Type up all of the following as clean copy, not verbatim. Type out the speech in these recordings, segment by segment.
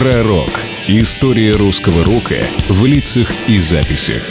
Пророк. История русского рока в лицах и записях.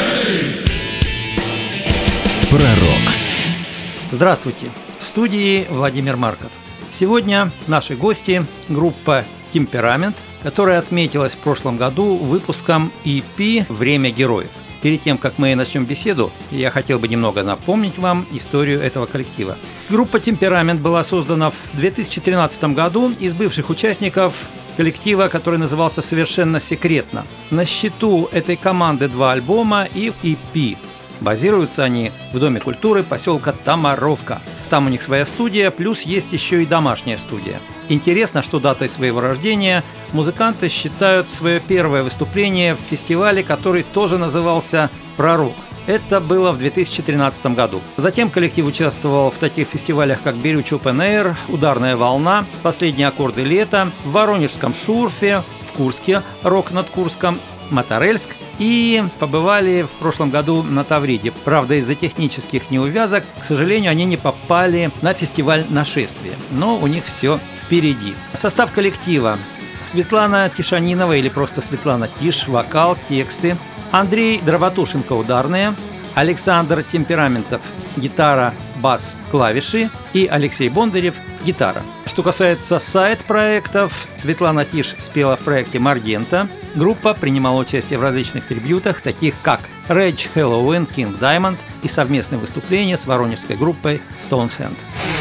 Пророк. Здравствуйте! В студии Владимир Марков. Сегодня наши гости – группа «Темперамент», которая отметилась в прошлом году выпуском EP «Время героев». Перед тем, как мы начнем беседу, я хотел бы немного напомнить вам историю этого коллектива. Группа «Темперамент» была создана в 2013 году из бывших участников коллектива, который назывался «Совершенно секретно». На счету этой команды 2 альбома и EP. Базируются они в Доме культуры поселка Тамаровка. Там у них своя студия, плюс есть еще и домашняя студия. Интересно, что датой своего рождения музыканты считают свое первое выступление в фестивале, который тоже назывался «Пророк». Это было в 2013 году. Затем коллектив участвовал в таких фестивалях, как Берюч Open Air, Ударная волна, Последние аккорды лета, в Воронежском Шурфе, в Курске, Рок над Курском, Моторельск и побывали в прошлом году на Тавриде. Правда, из-за технических неувязок, к сожалению, они не попали на фестиваль «Нашествие». Но у них все впереди. Состав коллектива: Светлана Тишанинова или просто Светлана Тиш, вокал, тексты; Андрей Дроботушенко, ударные; Александр Темпераментов, гитара, бас, клавиши; и Алексей Бондарев, гитара. Что касается сайд-проектов, Светлана Тиш спела в проекте «Маргента». Группа принимала участие в различных трибьютах, таких как Rage, Halloween, King Diamond и совместные выступления с воронежской группой Stonehand.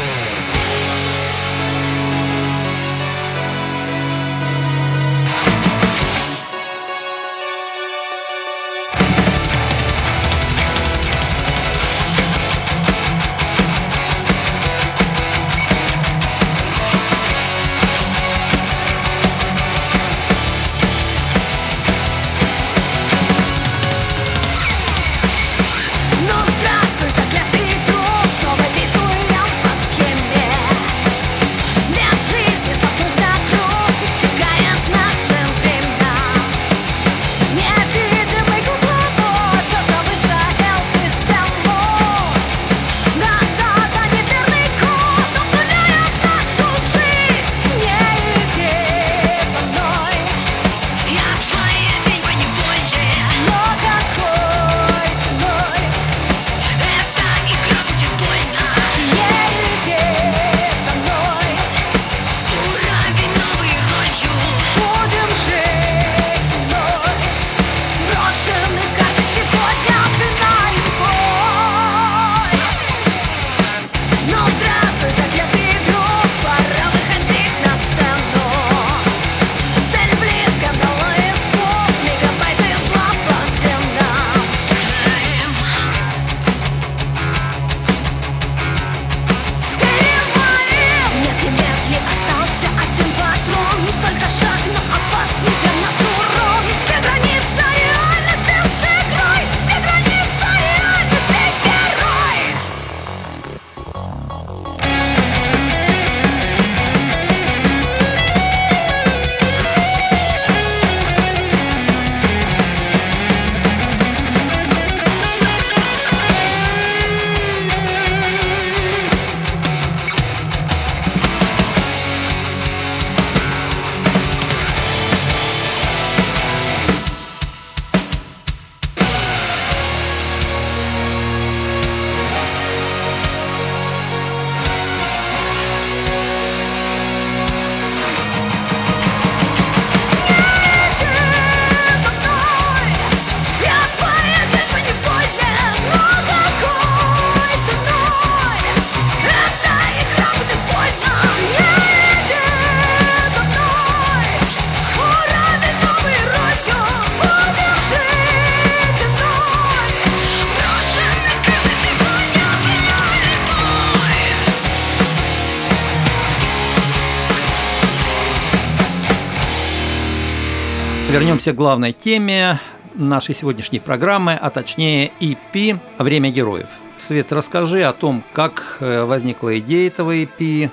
Вернемся к главной теме нашей сегодняшней программы, а точнее EP «Время героев». Свет, расскажи о том, как возникла идея этого EP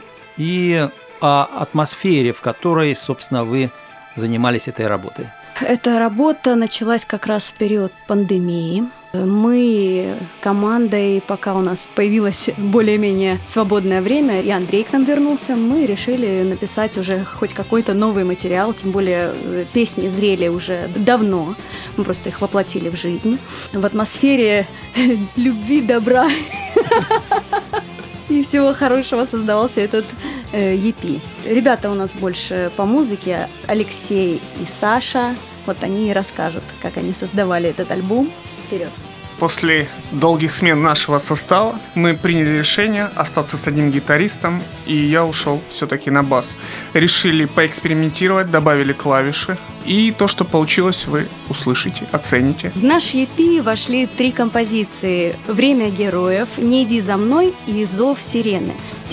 и о атмосфере, в которой, собственно, вы занимались этой работой. Эта работа началась как раз в период пандемии. Мы командой, пока у нас появилось более-менее свободное время, и Андрей к нам вернулся, мы решили написать уже хоть какой-то новый материал, тем более песни зрели уже давно, мы просто их воплотили в жизнь. В атмосфере любви, добра и всего хорошего создавался этот EP. Ребята у нас больше по музыке, Алексей и Саша, вот они и расскажут, как они создавали этот альбом. Вперед! После долгих смен нашего состава мы приняли решение остаться с одним гитаристом, и я ушел все-таки на бас. Решили поэкспериментировать, добавили клавиши, и то, что получилось, вы услышите, оцените. В наш EP вошли 3 композиции: «Время героев», «Не иди за мной» и «Зов сирены».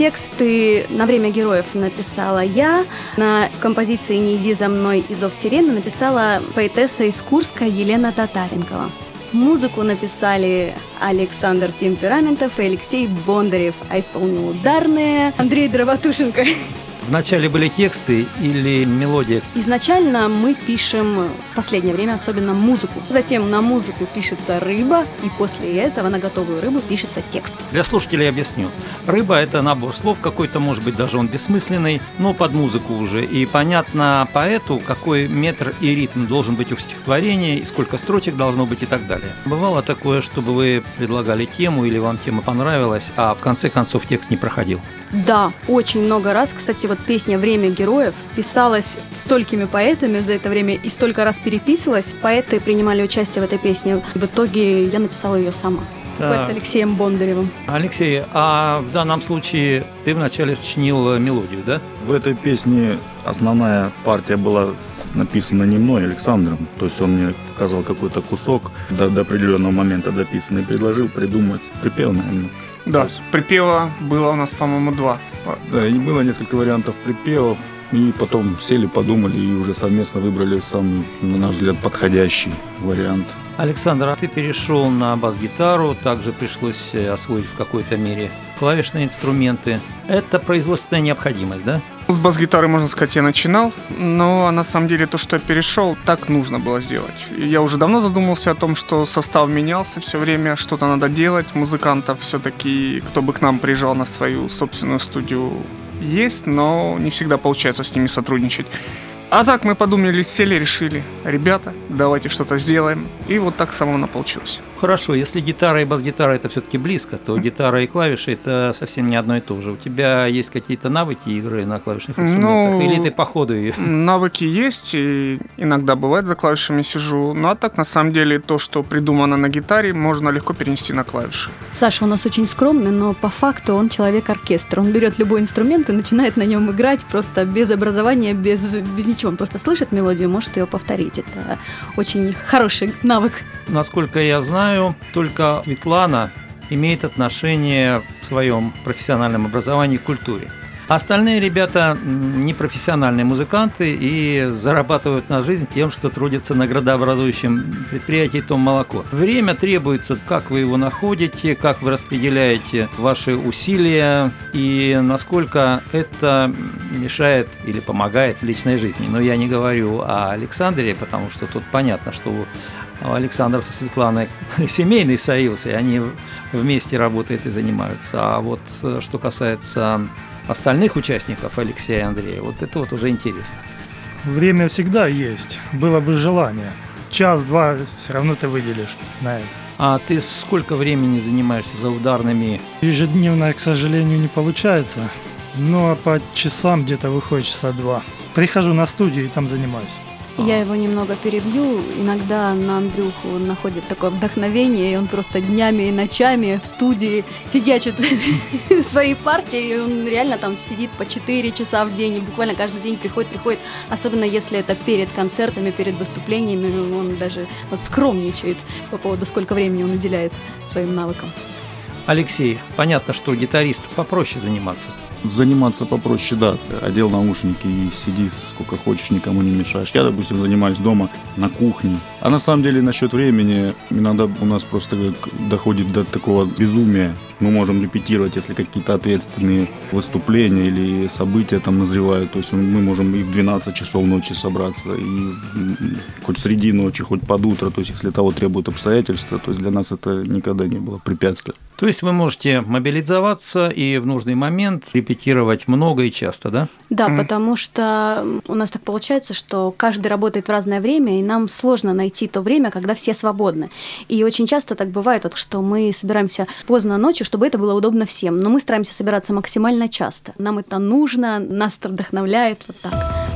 Тексты на «Время героев» написала я, на композиции «Не иди за мной» и «Зов сирены» написала поэтесса из Курска Елена Татаренкова. Музыку написали Александр Темпераментов и Алексей Бондарев, а исполнил ударные Андрей Дровотушенко. Вначале были тексты или мелодия? Изначально мы пишем, в последнее время особенно, музыку. Затем на музыку пишется рыба, и после этого на готовую рыбу пишется текст. Для слушателей объясню. Рыба – это набор слов какой-то, может быть, даже он бессмысленный, но под музыку уже. И понятно поэту, какой метр и ритм должен быть у стихотворения, и сколько строчек должно быть и так далее. Бывало такое, чтобы вы предлагали тему или вам тема понравилась, а в конце концов текст не проходил? Да, очень много раз. Кстати, вот песня «Время героев» писалась столькими поэтами за это время и столько раз переписывалась. Поэты принимали участие в этой песне. В итоге я написала ее сама. С Алексеем Бондаревым. Алексей, а в данном случае ты вначале сочинил мелодию, да? В этой песне основная партия была написана не мной, а Александром. То есть он мне показал какой-то кусок до определенного момента дописанный, предложил придумать припев, наверное. Да, припева было у нас, по-моему, 2. Да, и было несколько вариантов припевов, и потом сели, подумали и уже совместно выбрали самый, на наш взгляд, подходящий вариант. Александр, а ты перешел на бас-гитару, также пришлось освоить в какой-то мере клавишные инструменты. Это производственная необходимость, да? С бас-гитары, можно сказать, я начинал, но на самом деле то, что я перешел, так нужно было сделать. Я уже давно задумался о том, что состав менялся все время, что-то надо делать. Музыкантов все-таки, кто бы к нам приезжал на свою собственную студию, есть, но не всегда получается с ними сотрудничать. А так мы подумали, сели, решили: ребята, давайте что-то сделаем. И вот так само оно получилось. Хорошо, если гитара и бас-гитара это все-таки близко, то гитара и клавиши это совсем не одно и то же. У тебя есть какие-то навыки игры на клавишных инструментах? Или ты по ходу ее? Навыки есть, и иногда бывает за клавишами сижу. Ну а так, на самом деле, то, что придумано на гитаре, можно легко перенести на клавиши. Саша у нас очень скромный, но по факту он человек-оркестр. Он берет любой инструмент и начинает на нем играть просто без образования, без ничего. Он просто слышит мелодию, может ее повторить. Это очень хороший навык. Насколько я знаю, только Светлана имеет отношение в своем профессиональном образовании к культуре. Остальные ребята непрофессиональные музыканты и зарабатывают на жизнь тем, что трудятся на градообразующем предприятии «Том-молоко». Время требуется, как вы его находите, как вы распределяете ваши усилия и насколько это мешает или помогает в личной жизни. Но я не говорю о Александре, потому что тут понятно, что у Александра со Светланой семейный союз, и они вместе работают и занимаются. А вот что касается остальных участников, Алексея и Андрея, вот это вот уже интересно. Время всегда есть, было бы желание. Час-два все равно ты выделишь на это. А ты сколько времени занимаешься за ударными? Ежедневно, к сожалению, не получается, но по часам где-то выходит часа 2. Прихожу на студию и там занимаюсь. Я его немного перебью. Иногда на Андрюху находит такое вдохновение, и он просто днями и ночами в студии фигачит свои партии, и он реально там сидит по 4 часа в день, и буквально каждый день приходит. Особенно если это перед концертами, перед выступлениями, он даже вот скромничает по поводу, сколько времени он уделяет своим навыкам. Алексей, понятно, что гитаристу попроще заниматься. Заниматься попроще, да. Одел наушники и сиди сколько хочешь, никому не мешаешь. Я, допустим, занимаюсь дома на кухне, А на самом деле насчет времени, иногда у нас просто доходит до такого безумия. Мы можем репетировать, если какие-то ответственные выступления или события там назревают. То есть мы можем и в 12 часов ночи собраться, и хоть среди ночи, хоть под утро. То есть если того требуют обстоятельства, то есть для нас это никогда не было препятствием. То есть вы можете мобилизоваться и в нужный момент репетировать много и часто, да? Да, потому что у нас так получается, что каждый работает в разное время, и нам сложно найти то время, когда все свободны. И очень часто так бывает, что мы собираемся поздно ночью, чтобы это было удобно всем, но мы стараемся собираться максимально часто. Нам это нужно, нас это вдохновляет, вот так.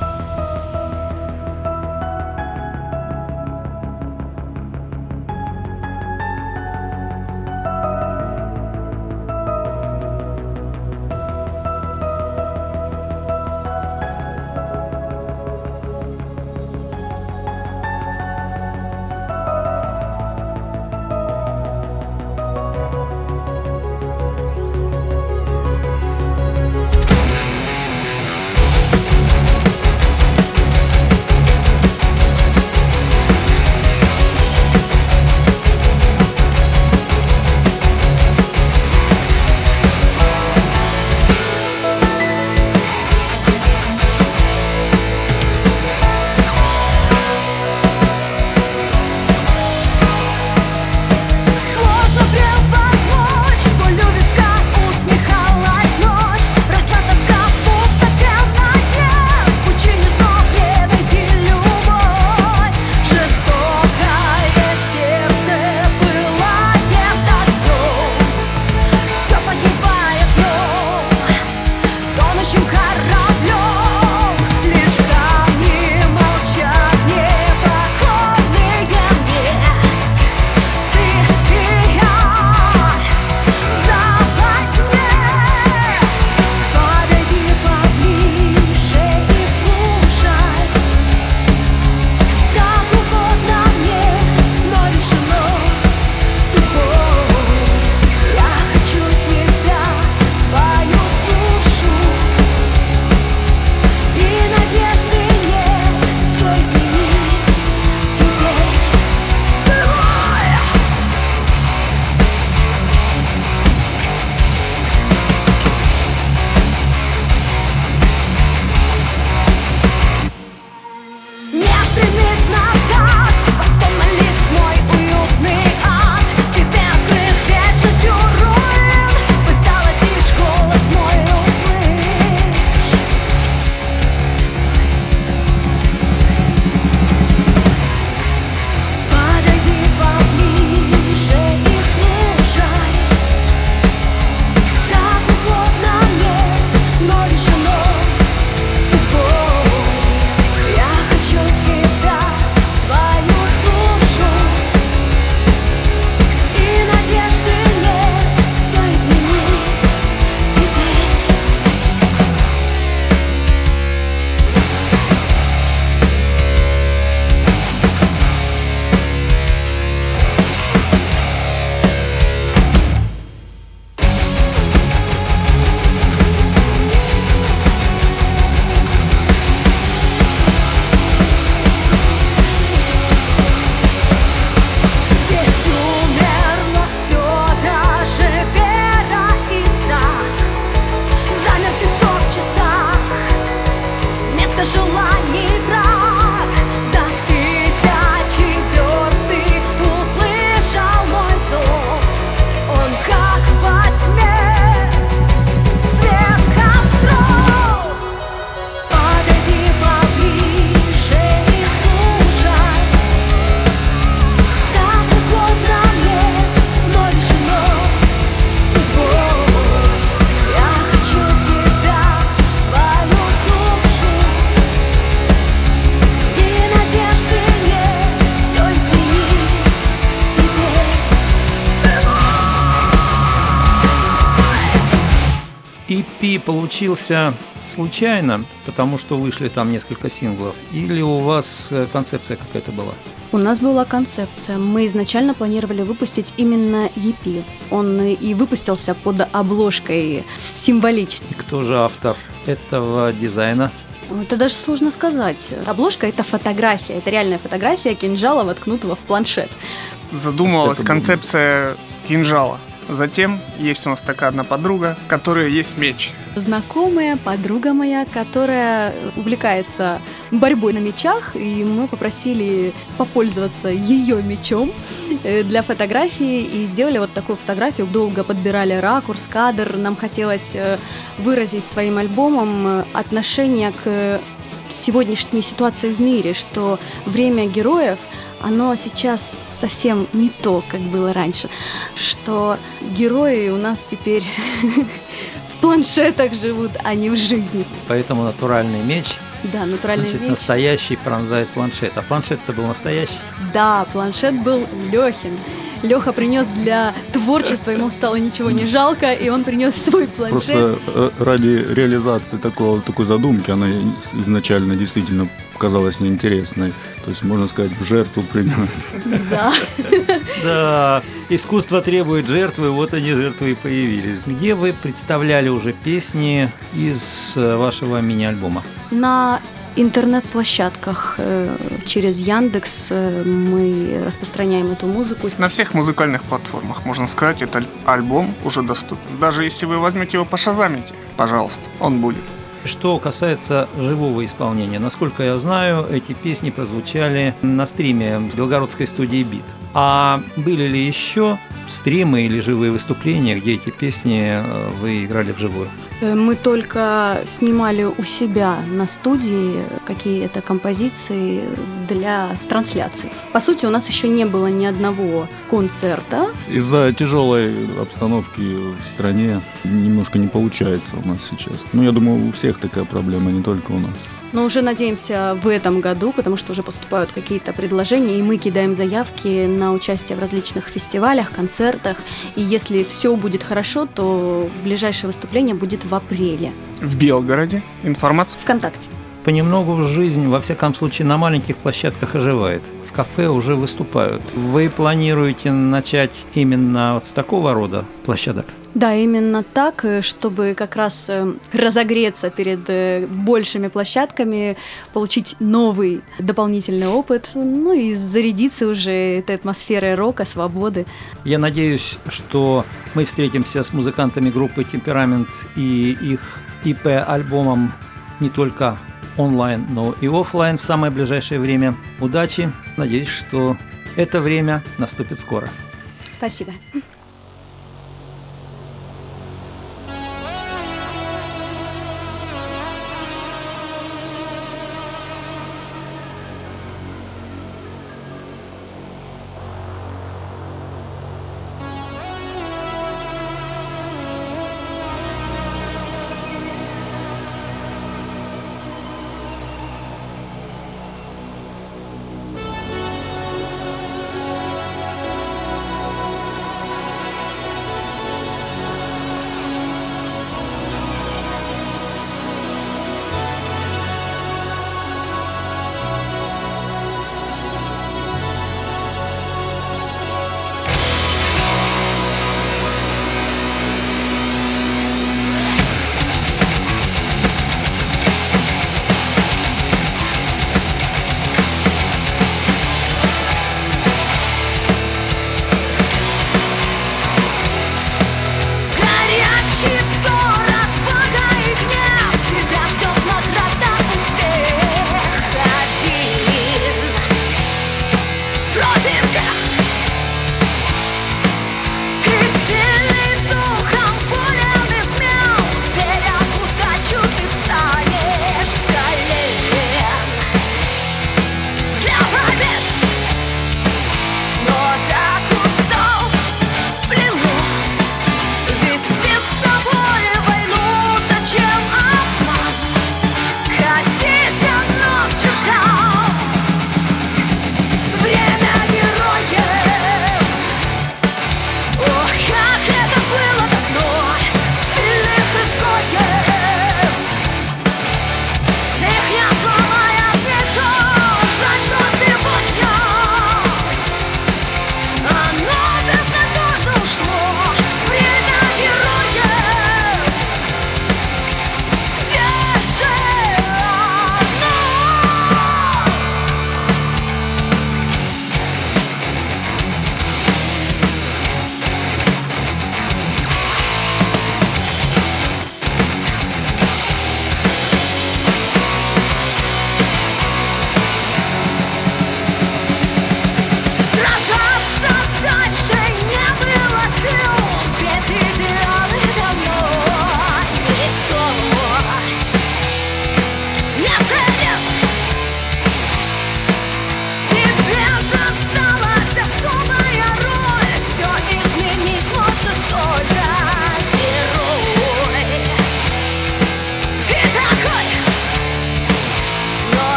EP получился случайно, потому что вышли там несколько синглов, или у вас концепция какая-то была? У нас была концепция. Мы изначально планировали выпустить именно EP. Он и выпустился под обложкой символично. И кто же автор этого дизайна? Это даже сложно сказать. Обложка – это фотография, это реальная фотография кинжала, воткнутого в планшет. Задумывалась Это концепция кинжала. Затем есть у нас такая одна подруга, которая есть меч. Знакомая, подруга моя, которая увлекается борьбой на мечах, и мы попросили попользоваться ее мечом для фотографии, и сделали вот такую фотографию. Долго подбирали ракурс, кадр. Нам хотелось выразить своим альбомом отношение к сегодняшней ситуации в мире, что время героев, оно сейчас совсем не то, как было раньше, что герои у нас теперь в планшетах живут, а не в жизни. Поэтому натуральный меч, Да, натуральный значит, меч. настоящий пронзает планшет. А планшет-то был настоящий. Да, планшет был Лёхин. Лёха принес для творчества, ему стало ничего не жалко, и он принес свой планшет. Просто ради реализации такой задумки она изначально действительно казалась неинтересной. То есть, можно сказать, в жертву принес. Да. Да, искусство требует жертвы, вот они, жертвы, и появились. Где вы представляли уже песни из вашего мини-альбома? На интернет-площадках через Яндекс мы распространяем эту музыку. На всех музыкальных платформах, можно сказать, этот альбом уже доступен. Даже если вы возьмете его пошазамите, пожалуйста, он будет. Что касается живого исполнения, насколько я знаю, эти песни прозвучали на стриме с белгородской студии «Бит». А были ли еще стримы или живые выступления, где эти песни вы играли вживую? Мы только снимали у себя на студии какие-то композиции для трансляции. По сути, у нас еще не было ни одного концерта. Из-за тяжелой обстановки в стране немножко не получается у нас сейчас. Ну, я думаю, у всех такая проблема, не только у нас. Но уже надеемся в этом году, потому что уже поступают какие-то предложения, и мы кидаем заявки на участие в различных фестивалях, концертах. И если все будет хорошо, то ближайшее выступление будет в апреле. В Белгороде информация. ВКонтакте. Понемногу жизнь, во всяком случае, на маленьких площадках оживает. В кафе уже выступают. Вы планируете начать именно вот с такого рода площадок? Да, именно так, чтобы как раз разогреться перед большими площадками, получить новый дополнительный опыт, ну и зарядиться уже этой атмосферой рока, свободы. Я надеюсь, что мы встретимся с музыкантами группы «Темперамент» и их ИП-альбомом не только онлайн, но и офлайн в самое ближайшее время. Удачи! Надеюсь, что это время наступит скоро. Спасибо.